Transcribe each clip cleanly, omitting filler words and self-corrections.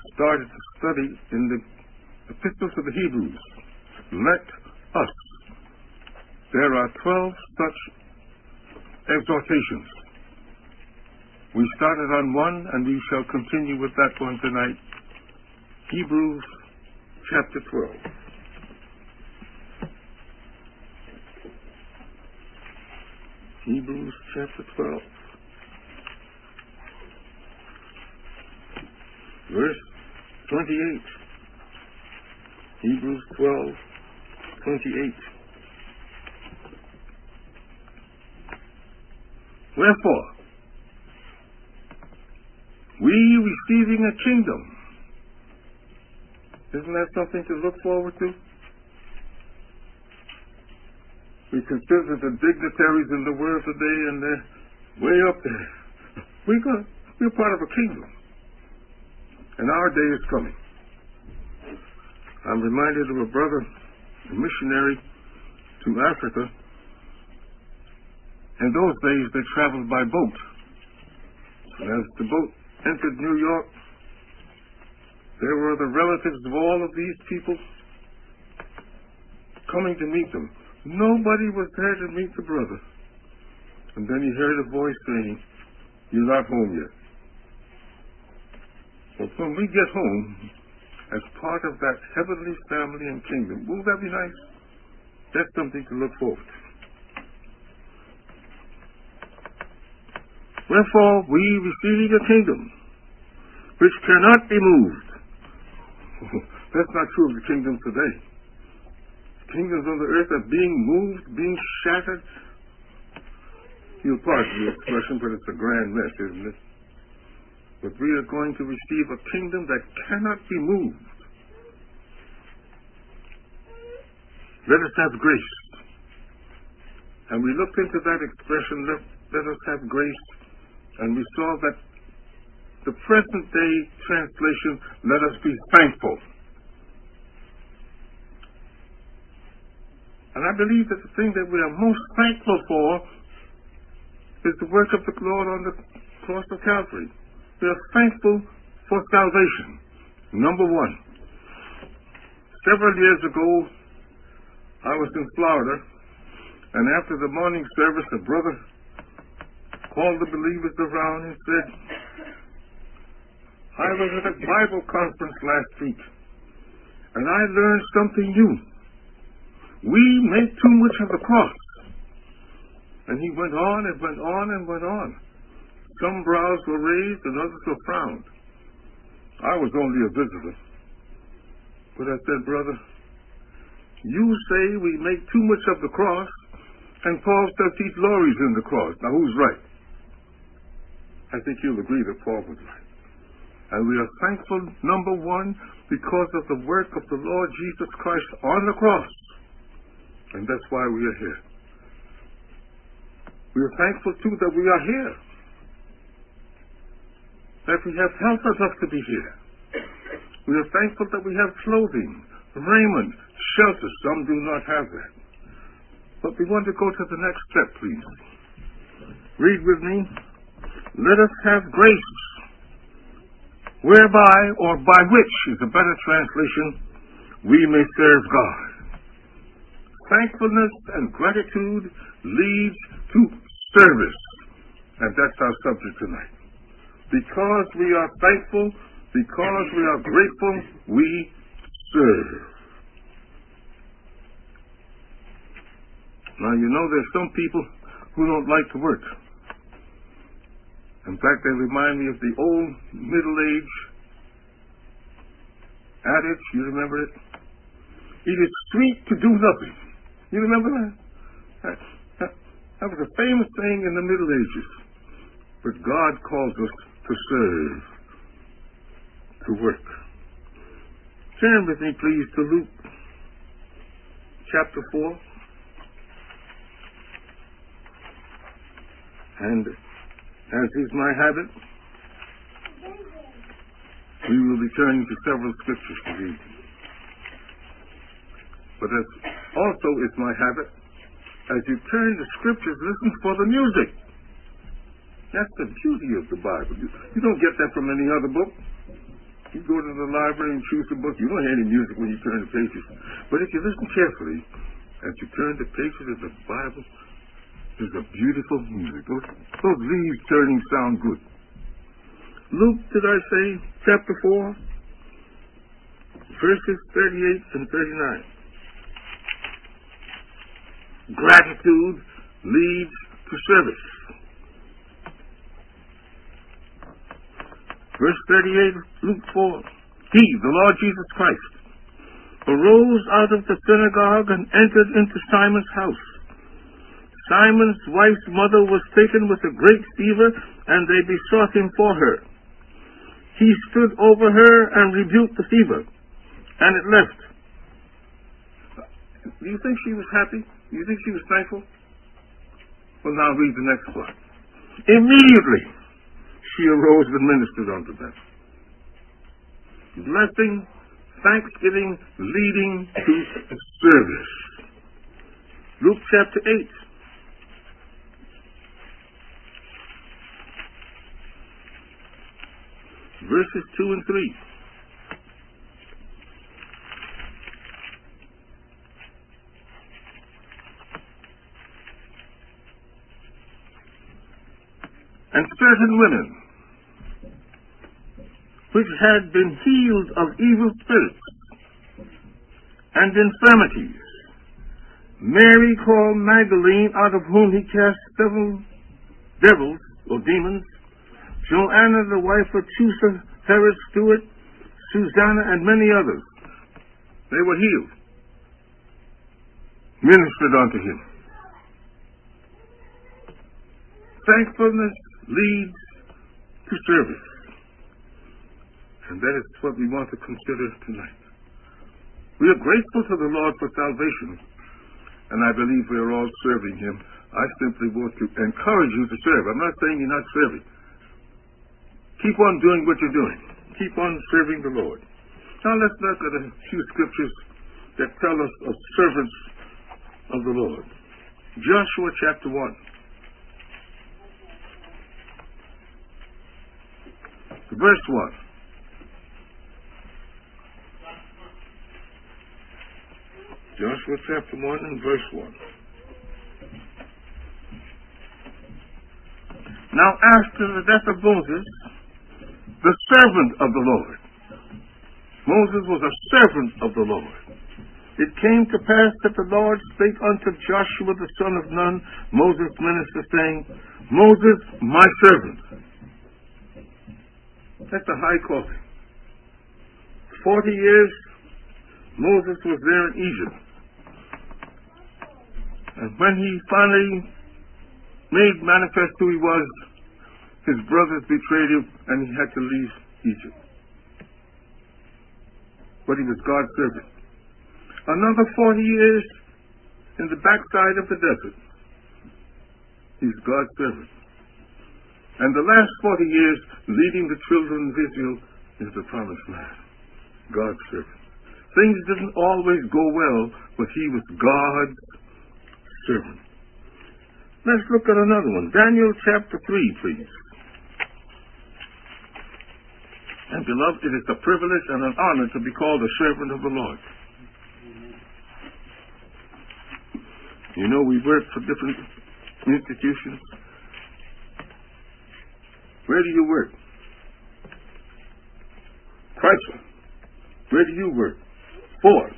started to study in the Epistles of the Hebrews. Let us. There are 12 such exhortations. We started on one, and we shall continue with that one tonight. Hebrews chapter 12. Hebrews chapter 12. Verse 28. Hebrews 12, 28. Wherefore, we receiving a kingdom. Isn't that something to look forward to? We consider the dignitaries in the world today, and they're way up there. We're part of a kingdom. And our day is coming. I'm reminded of a brother, a missionary to Africa. In those days, they traveled by boat. And as the boat entered New York, there were the relatives of all of these people coming to meet them. Nobody was there to meet the brother. And then he heard a voice saying, "You're not home yet." But when we get home, as part of that heavenly family and kingdom, won't that be nice? That's something to look forward to. Wherefore, we receiving a kingdom which cannot be moved. That's not true of the kingdom today. Kingdoms on the earth are being moved, being shattered. You'll pardon the expression, but it's a grand mess, isn't it? But we are going to receive a kingdom that cannot be moved. Let us have grace. And we looked into that expression, let us have grace, and we saw that the present day translation, let us be thankful. And I believe that the thing that we are most thankful for is the work of the Lord on the cross of Calvary. We are thankful for salvation. Number one. Several years ago, I was in Florida, and after the morning service, a brother called the believers around and said, "I was at a Bible conference last week, and I learned something new. We make too much of the cross." And he went on and went on and went on. Some brows were raised and others were frowned. I was only a visitor. But I said, "Brother, you say we make too much of the cross, and Paul says he glories in the cross. Now who's right?" I think you'll agree that Paul was right. And we are thankful, number one, because of the work of the Lord Jesus Christ on the cross. And that's why we are here. We are thankful, too, that we are here. That we have health enough to be here. We are thankful that we have clothing, raiment, shelter. Some do not have that. But we want to go to the next step, please. Read with me. Let us have grace, whereby, or by which is a better translation, we may serve God. Thankfulness and gratitude leads to service. And that's our subject tonight. Because we are thankful, because we are grateful, we serve. Now, you know, there's some people who don't like to work. In fact, they remind me of the old Middle Age adage. You remember it? It is sweet to do nothing. You remember that? That was a famous saying in the Middle Ages. But God calls us to serve, to work. Turn with me, please, to Luke chapter 4. And as is my habit, we will be turning to several scriptures to read. But as also is my habit, as you turn to scriptures, listen for the music. That's the beauty of the Bible. You don't get that from any other book. You go to the library and choose a book. You don't hear any music when you turn the pages. But if you listen carefully, as you turn the pages of the Bible, there's a beautiful music. Those leaves turning sound good. Luke, did I say, chapter 4, verses 38 and 39. Gratitude leads to service. Verse 38, Luke 4. He, the Lord Jesus Christ, arose out of the synagogue and entered into Simon's house. Simon's wife's mother was taken with a great fever, and they besought him for her. He stood over her and rebuked the fever, and it left. Do you think she was happy? Do you think she was thankful? Well, now read the next part. Immediately she arose and ministered unto them. Blessing, thanksgiving, leading to service. Luke chapter 8. Verses 2 and 3. And certain women, which had been healed of evil spirits and infirmities, Mary called Magdalene, out of whom he cast several devils or demons, Joanna, the wife of Chusa, Herod's steward, Susanna, and many others. They were healed, ministered unto him. Thankfulness leads to service. And that is what we want to consider tonight. We are grateful to the Lord for salvation, and I believe we are all serving him. I simply want to encourage you to serve. I'm not saying you're not serving. Keep on doing what you're doing. Keep on serving the Lord. Now let's look at a few scriptures that tell us of servants of the Lord. Joshua chapter 1. Verse 1. Joshua chapter 1 and verse 1. Now after the death of Moses, the servant of the Lord. Moses was a servant of the Lord. It came to pass that the Lord spake unto Joshua the son of Nun, Moses' minister, saying, Moses, my servant. That's a high calling. 40 years Moses was there in Egypt. And when he finally made manifest who he was, his brothers betrayed him and he had to leave Egypt. But he was God's servant. Another 40 years in the backside of the desert. He's God's servant. And the last 40 years leading the children of Israel into the promised land. God's servant. Things didn't always go well, but he was God's servant. Let's look at another one. Daniel chapter 3, please. And beloved, it is a privilege and an honor to be called a servant of the Lord. You know, we work for different institutions. Where do you work? Chrysler. Where do you work? Ford.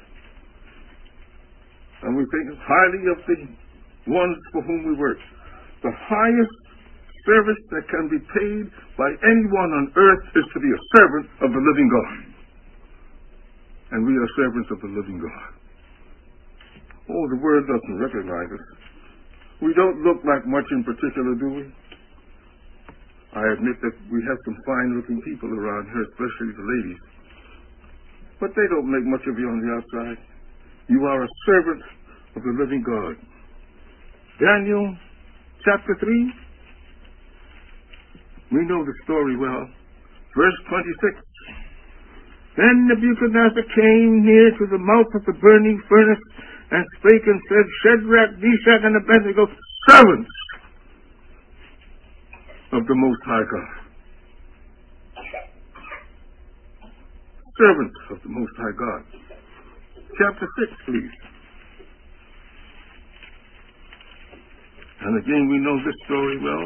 And we think highly of the ones for whom we work. The highest service that can be paid by anyone on earth is to be a servant of the living God. And we are servants of the living God. Oh, the world doesn't recognize us. We don't look like much in particular, do we? I admit that we have some fine-looking people around here, especially the ladies. But they don't make much of you on the outside. You are a servant of the living God. Daniel chapter 3. We know the story well. Verse 26. Then Nebuchadnezzar came near to the mouth of the burning furnace and spake and said, Shadrach, Meshach, and Abednego, servants of the Most High God. servants of the Most High God. Chapter 6, please. And again, we know this story well.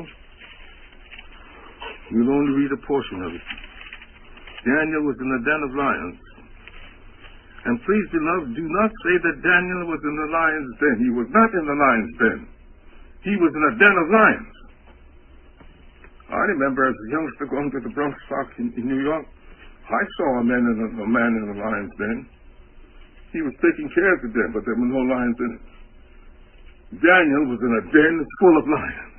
We'll only read a portion of it. Daniel was in the den of lions. And please, beloved, do not say that Daniel was in the lion's den. He was not in the lion's den. He was in a den of lions. I remember as a youngster going to the Bronx Park in New York, I saw a man in the lion's den. He was taking care of the den, but there were no lions in it. Daniel was in a den full of lions.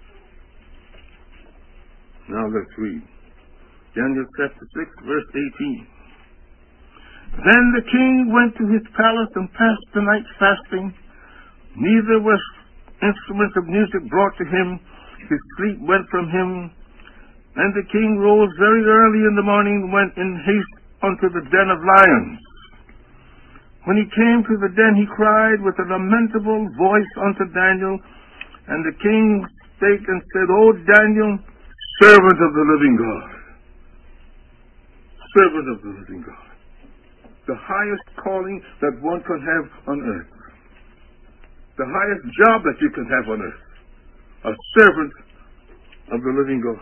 Now let's read. Daniel chapter 6, verse 18. Then the king went to his palace and passed the night fasting. Neither was instruments of music brought to him. His sleep went from him. And the king rose very early in the morning and went in haste unto the den of lions. When he came to the den, he cried with a lamentable voice unto Daniel. And the king spake and said, O Daniel, servant of the living God. Servant of the living God. The highest calling that one can have on earth. The highest job that you can have on earth. A servant of the living God.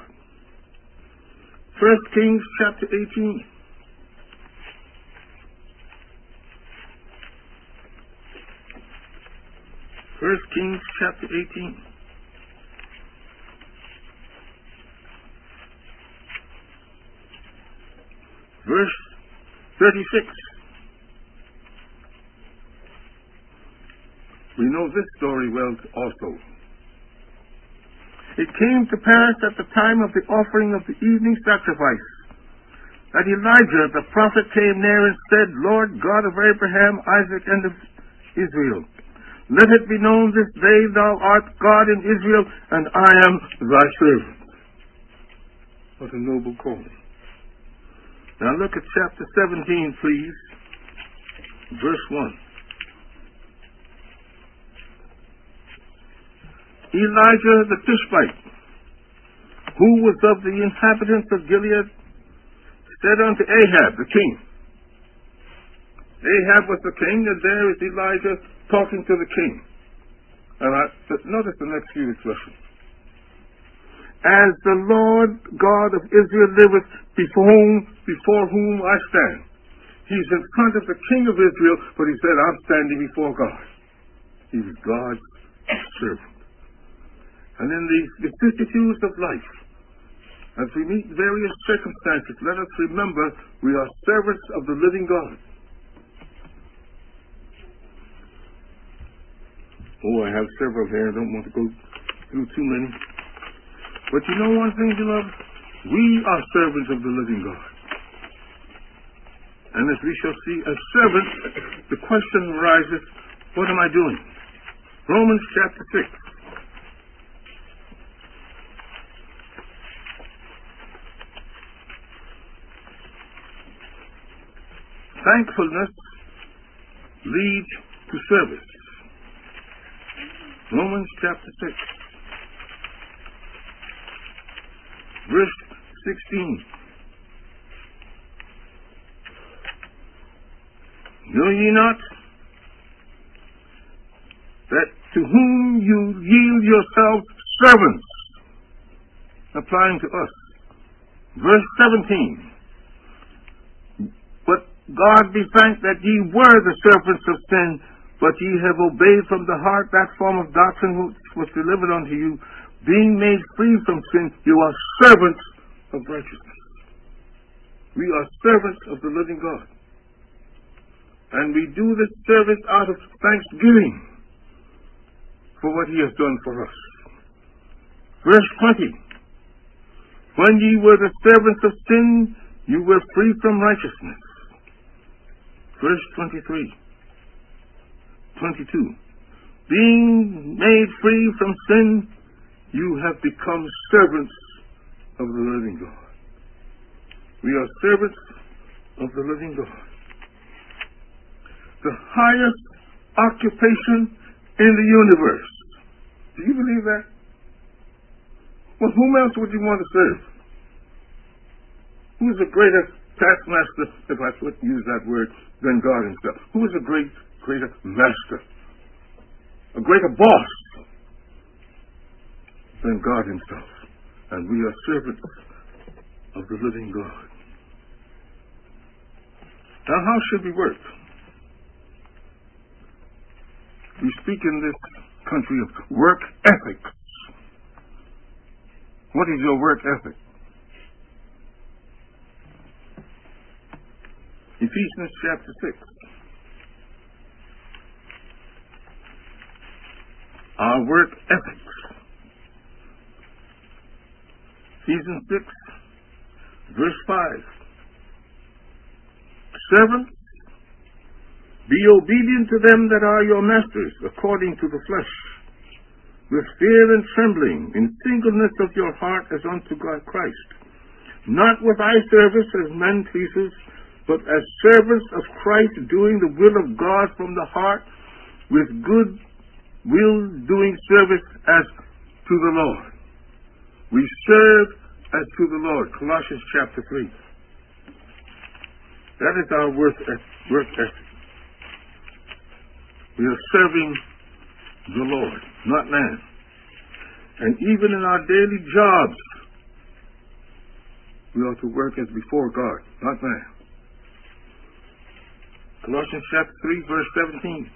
1 Kings chapter 18. First Kings chapter 18. Verse 36. We know this story well also. It came to pass at the time of the offering of the evening sacrifice that Elijah the prophet came near and said, Lord God of Abraham, Isaac, and of Israel, let it be known this day thou art God in Israel, and I am thy servant. What a noble calling. Now look at chapter 17, please. Verse 1. Elijah the Tishbite, who was of the inhabitants of Gilead, said unto Ahab the king. Ahab was the king, and there is Elijah talking to the king. And notice the next few expressions. As the Lord God of Israel liveth, before whom I stand. He's in front of the king of Israel, but he said, I'm standing before God. He was God's servant. And in the vicissitudes of life, as we meet various circumstances, let us remember we are servants of the living God. Oh, I have several here. I don't want to go through too many. But you know one thing, beloved? We are servants of the living God. And as we shall see, as servants, the question arises, what am I doing? Romans chapter 6. Thankfulness leads to service. Romans chapter 6, verse 16. Know ye not that to whom you yield yourselves servants, applying to us. Verse 17. But God be thanked that ye were the servants of sin, but ye have obeyed from the heart that form of doctrine which was delivered unto you. Being made free from sin, you are servants of righteousness. We are servants of the living God. And we do this service out of thanksgiving for what he has done for us. Verse 20. When ye were the servants of sin, you were free from righteousness. Verse 23. 22. Being made free from sin, you have become servants of the living God. We are servants of the living God. The highest occupation in the universe. Do you believe that? Well, whom else would you want to serve? Who's the greatest taskmaster, if I could use that word, than God himself? Who is a greater master, a greater boss than God himself? And we are servants of the living God. Now, how should we work? We speak in this country of work ethics. What is your work ethic? Ephesians chapter 6. Our work ethics. Ephesians 6, verse 5. Servants, be obedient to them that are your masters, according to the flesh, with fear and trembling, in singleness of your heart as unto God Christ, not with eye service as men pleasers, but as servants of Christ, doing the will of God from the heart, with good will doing service as to the Lord. We serve as to the Lord. Colossians chapter 3. That is our work ethic. We are serving the Lord, not man. And even in our daily jobs, we ought to work as before God, not man. Colossians chapter 3, verse 17.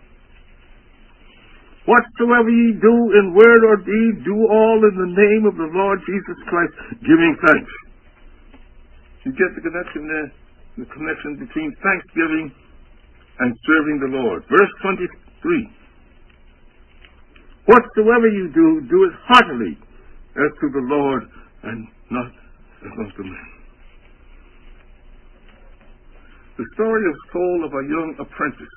Whatsoever ye do in word or deed, do all in the name of the Lord Jesus Christ, giving thanks. You get the connection there? The connection between thanksgiving and serving the Lord. Verse 23. Whatsoever you do, do it heartily as to the Lord and not as unto men. The story is told of a young apprentice.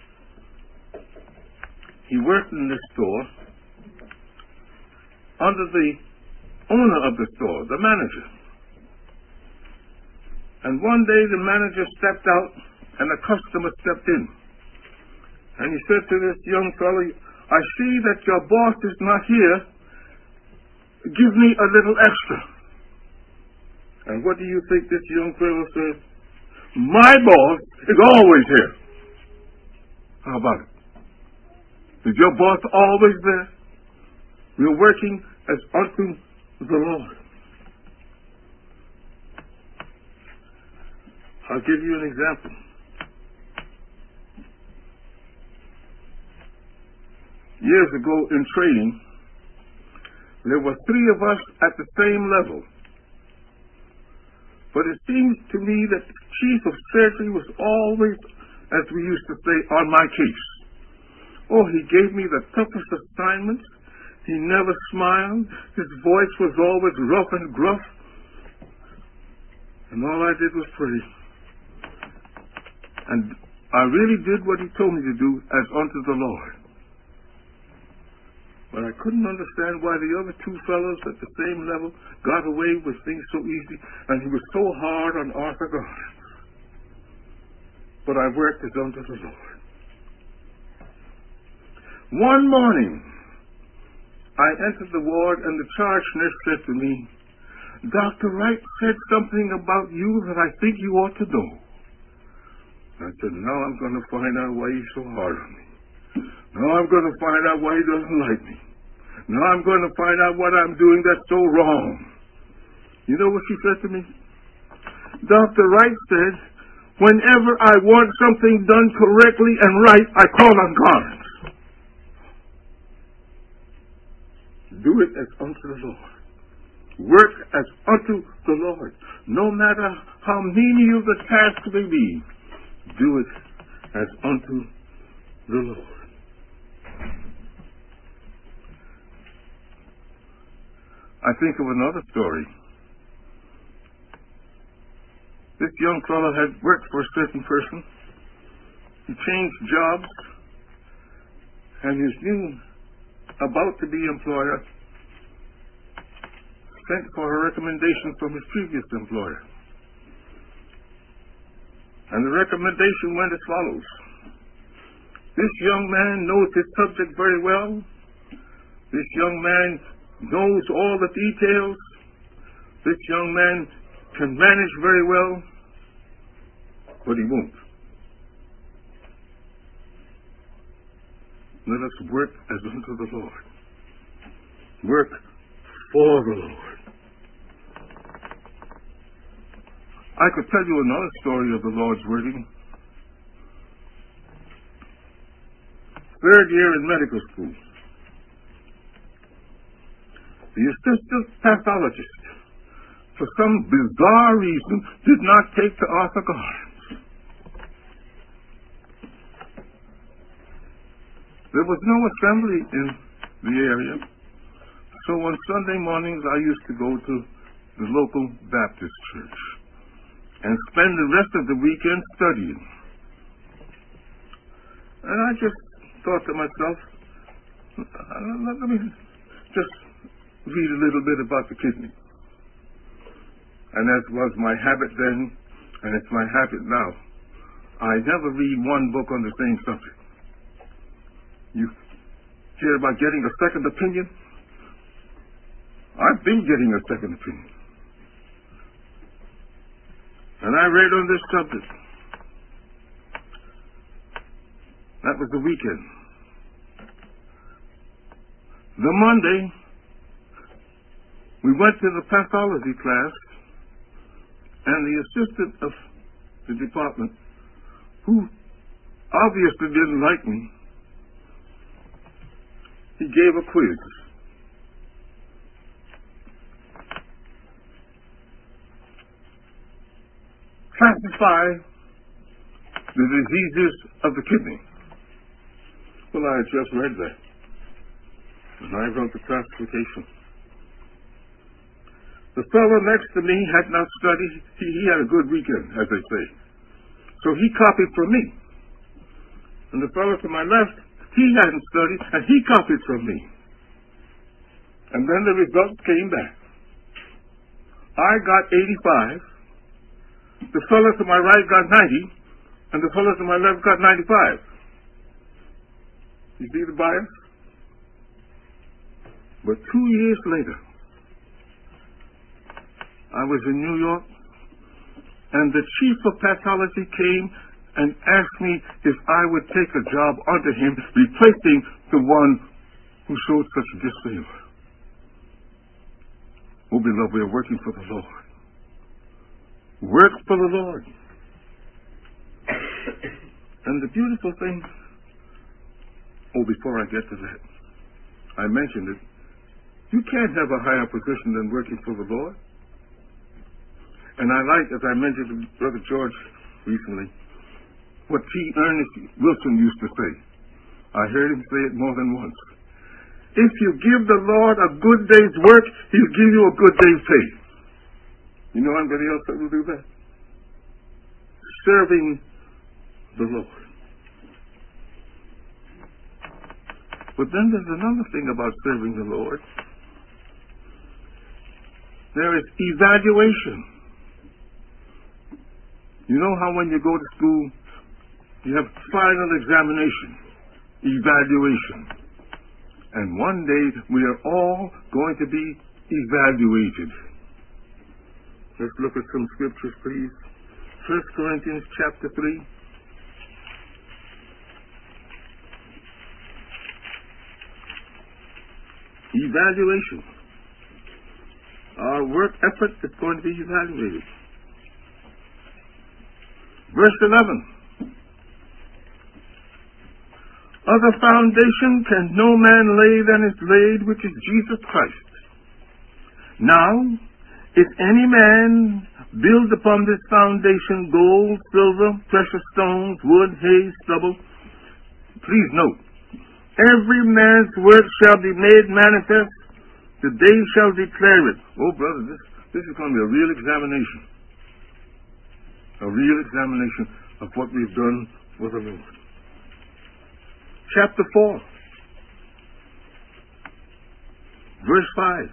He worked in this store under the owner of the store, the manager. And one day the manager stepped out and a customer stepped in. And he said to this young fellow, I see that your boss is not here. Give me a little extra. And what do you think this young fellow said? My boss is always here. How about it? Is your boss always there? We're working as unto the Lord. I'll give you an example. Years ago in training, there were 3 of us at the same level. But it seems to me that the chief of surgery was always, as we used to say, on my case. Oh, he gave me the toughest assignments. He never smiled. His voice was always rough and gruff. And all I did was pray. And I really did what he told me to do as unto the Lord. But I couldn't understand why the other 2 fellows at the same level got away with things so easy, and he was so hard on Arthur Garland. But I worked as unto the Lord. One morning, I entered the ward, and the charge nurse said to me, Dr. Wright said something about you that I think you ought to know. I said, now I'm going to find out why he's so hard on me. Now I'm going to find out why he doesn't like me. Now I'm going to find out what I'm doing that's so wrong. You know what she said to me? Dr. Wright said, whenever I want something done correctly and right, I call on God. Do it as unto the Lord. Work as unto the Lord. No matter how menial the task may be, do it as unto the Lord. I think of another story. This young fellow had worked for a certain person. He changed jobs, and his new about-to-be employer sent for a recommendation from his previous employer. And the recommendation went as follows. This young man knows his subject very well. This young man knows all the details. This young man can manage very well. but he won't. Let us work as unto the Lord. Work for the Lord. I could tell you another story of the Lord's working. Third year in medical school. The assistant pathologist, for some bizarre reason, did not take to Arthur Garnes. There was no assembly in the area, so on Sunday mornings I used to go to the local Baptist church and spend the rest of the weekend studying. And I just thought to myself, let me just read a little bit about the kidney. And as was my habit then, and it's my habit now, I never read one book on the same subject. You hear about getting a second opinion? I've been getting a second opinion. And I read on this subject. That was the weekend. The Monday, we went to the pathology class, and the assistant of the department, who obviously didn't like me, he gave a quiz. Classify the diseases of the kidney. Well, I had just read that, and I wrote the classification. The fellow next to me had not studied. He had a good weekend, as they say. So he copied from me. And the fellow to my left, he hadn't studied, and he copied from me. And then the results came back. I got 85. The fellow to my right got 90, and the fellow to my left got 95. You see the bias? But 2 years later, I was in New York, and the chief of pathology came and asked me if I would take a job under him, replacing the one who showed such disfavor. Oh, beloved, we are working for the Lord. Work for the Lord. And the beautiful thing, before I get to that, I mentioned it, you can't have a higher position than working for the Lord. And I like, as I mentioned to Brother George recently, what T. Ernest Wilson used to say. I heard him say it more than once. If you give the Lord a good day's work, He'll give you a good day's pay. You know anybody else that will do that? Serving the Lord. But then there's another thing about serving the Lord. There is evaluation. You know how when you go to school, you have final examination, evaluation. And one day we are all going to be evaluated. Let's look at some scriptures, please. 1 Corinthians chapter 3. Evaluation. Our work effort is going to be evaluated. Verse 11. Other foundation can no man lay than is laid, which is Jesus Christ. Now, if any man build upon this foundation gold, silver, precious stones, wood, hay, stubble, please note, every man's work shall be made manifest. The day shall declare it. Oh, brother, this is going to be a real examination. A real examination of what we've done for the Lord. Chapter 4. Verse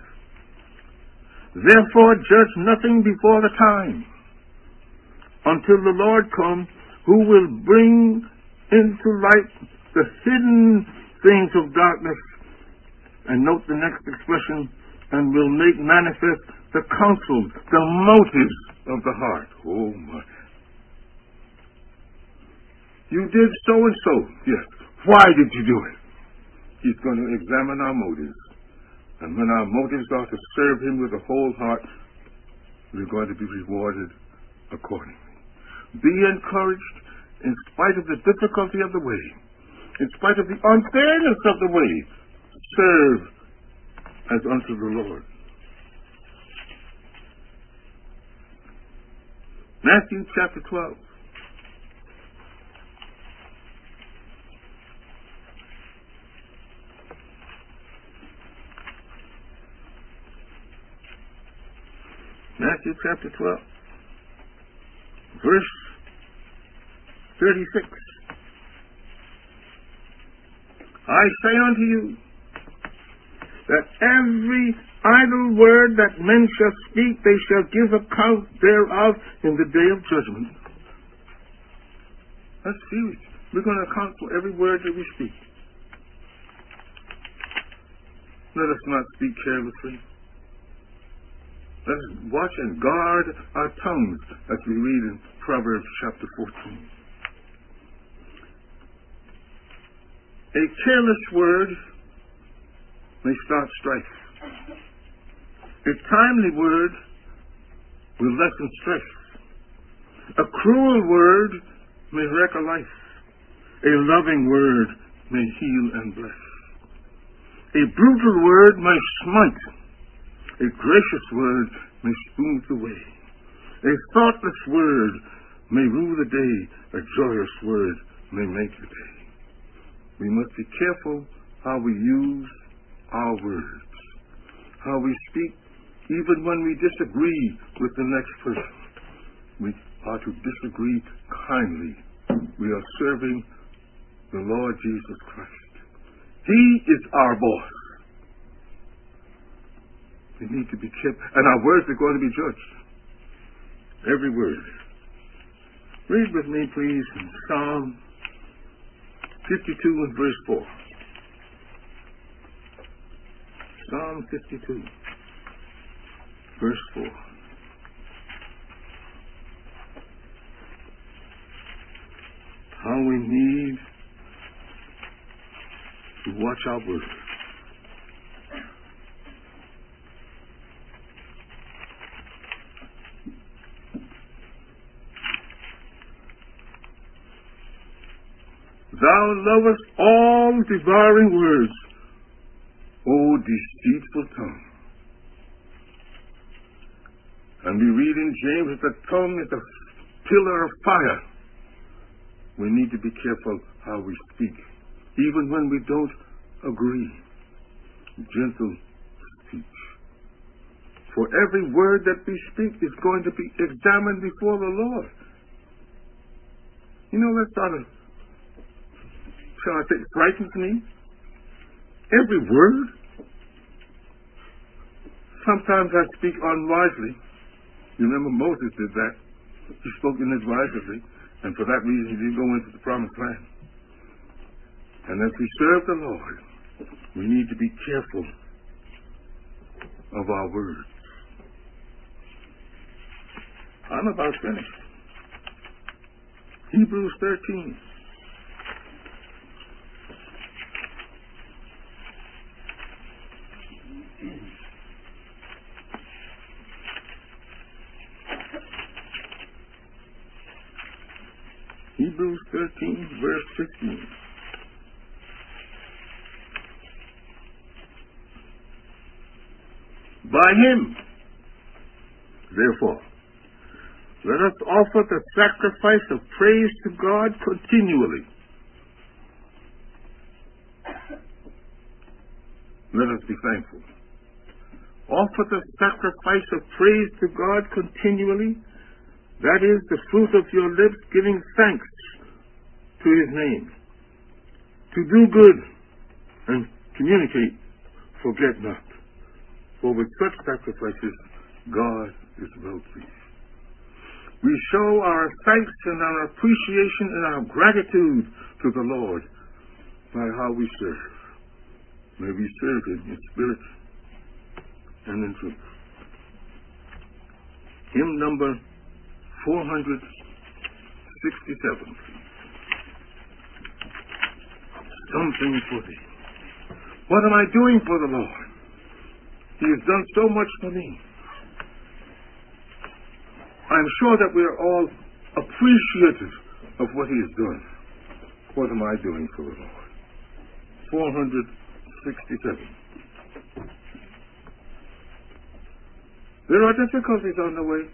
5. Therefore judge nothing before the time, until the Lord come, who will bring into light the hidden things of darkness. And note the next expression, and will make manifest the counsels, the motives of the heart. Oh my. You did so and so. Yes. Why did you do it? He's going to examine our motives. And when our motives are to serve him with a whole heart, we're going to be rewarded accordingly. Be encouraged in spite of the difficulty of the way, in spite of the unfairness of the way. Serve as unto the Lord. Matthew chapter 12. Matthew chapter 12, verse 36. I say unto you that every idle word that men shall speak, they shall give account thereof in the day of judgment. That's serious. We're going to account for every word that we speak. Let us not speak carelessly. Let us watch and guard our tongues, as we read in Proverbs chapter 14. A careless word may start strife. A timely word will lessen stress. A cruel word may wreck a life. A loving word may heal and bless. A brutal word may smite. A gracious word may smooth the way. A thoughtless word may rule the day. A joyous word may make the day. We must be careful how we use our words, how we speak, even when we disagree with the next person. We are to disagree kindly. We are serving the Lord Jesus Christ. He is our boss. We need to be careful. And our words are going to be judged. Every word. Read with me, please, in Psalm 52 and verse 4. Psalm 52, verse 4. How we need to watch our words. Thou lovest all devouring words, O deceitful tongue. And we read in James that the tongue is a pillar of fire. We need to be careful how we speak, even when we don't agree. Gentle speech. For every word that we speak is going to be examined before the Lord. You know, that sort of, shall I say, frightens me. Every word. Sometimes I speak unwisely. You remember Moses did that. He spoke inadvisably, and for that reason he didn't go into the promised land. And as we serve the Lord, we need to be careful of our words. I'm about finished. Hebrews 13. Hebrews 13, verse 15. By him, therefore, let us offer the sacrifice of praise to God continually. Let us be thankful. Offer the sacrifice of praise to God continually. That is the fruit of your lips, giving thanks to his name. To do good and communicate, forget not. For with such sacrifices, God is well pleased. We show our thanks and our appreciation and our gratitude to the Lord by how we serve. May we serve him in spirit and in truth. Hymn number 467. something for thee. What am I doing for the Lord? He has done so much for me. I'm sure that we are all appreciative of what he has done. What am I doing for the Lord? 467. There are difficulties on the way,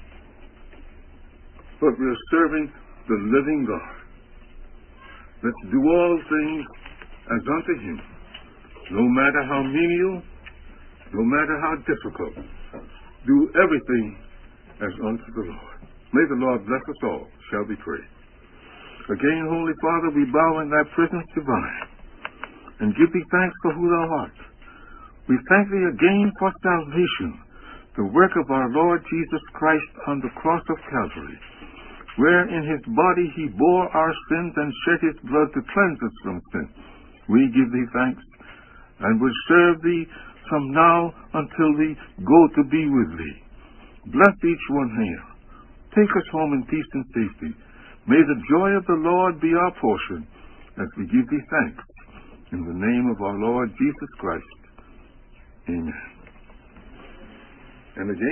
but we are serving the living God. Let's do all things as unto him, no matter how menial, no matter how difficult. Do everything as unto the Lord. May the Lord bless us all, shall we pray. Again, Holy Father, we bow in thy presence divine and give thee thanks for who thou art. We thank thee again for salvation, the work of our Lord Jesus Christ on the cross of Calvary, where in his body he bore our sins and shed his blood to cleanse us from sin. We give thee thanks and will serve thee from now until we go to be with thee. Bless each one here. Take us home in peace and safety. May the joy of the Lord be our portion as we give thee thanks. In the name of our Lord Jesus Christ. Amen. And again,